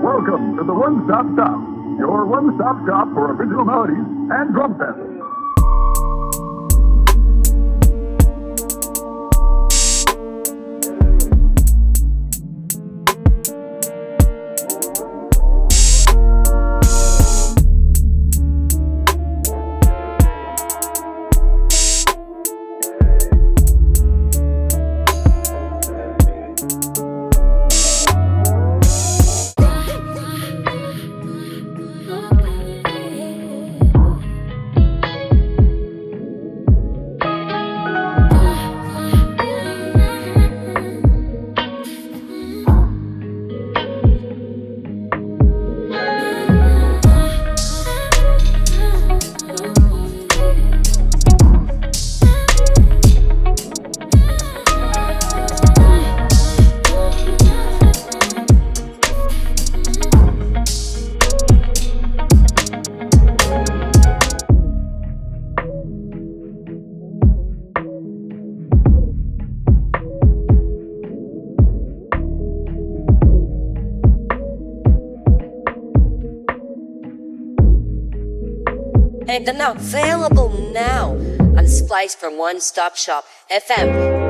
Welcome to the One Stop Shop, your one-stop shop for original melodies and drum samples. And now available now on Splice from One Stop Shop FM.